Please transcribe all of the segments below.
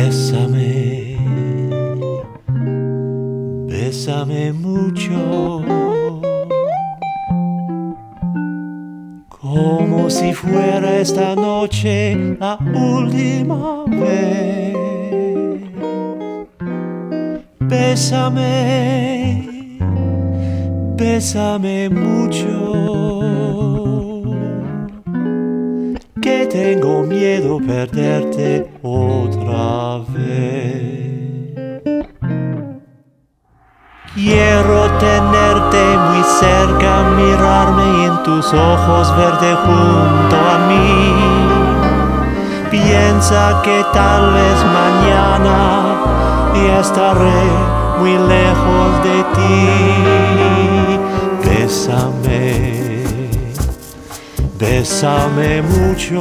Bésame, bésame mucho, como si fuera esta noche la última vez. Bésame, bésame mucho, que tengo miedo perderte otra vez. Quiero tenerte muy cerca, mirarme y en tus ojos verte junto a mí. Piensa que tal vez mañana ya estaré muy lejos de ti. Bésame, bésame mucho,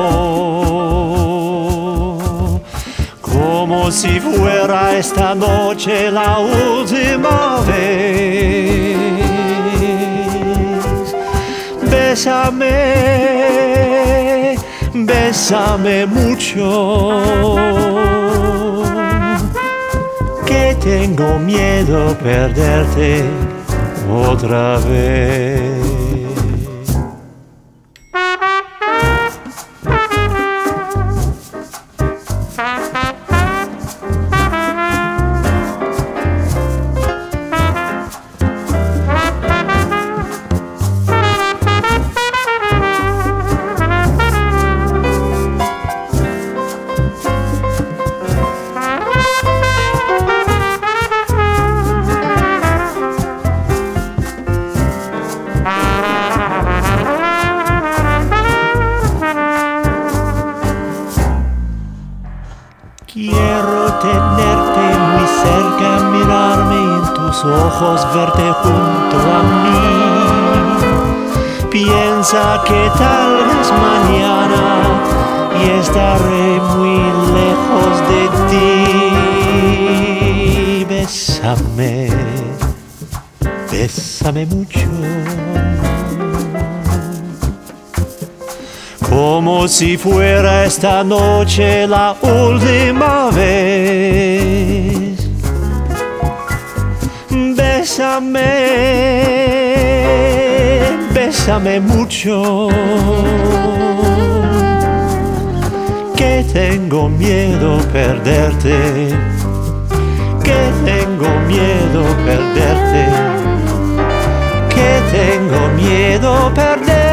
como si fuera esta noche la última vez. Bésame, bésame mucho, que tengo miedo perderte otra vez. Quiero tenerte muy cerca, mirarme y en tus ojos verte junto a mí. Piensa que tal vez mañana ya estaré muy lejos de ti. Bésame, bésame mucho, como si fuera esta noche la última vez. Bésame, bésame mucho, que tengo miedo perderte, que tengo miedo perderte, que tengo miedo perderte.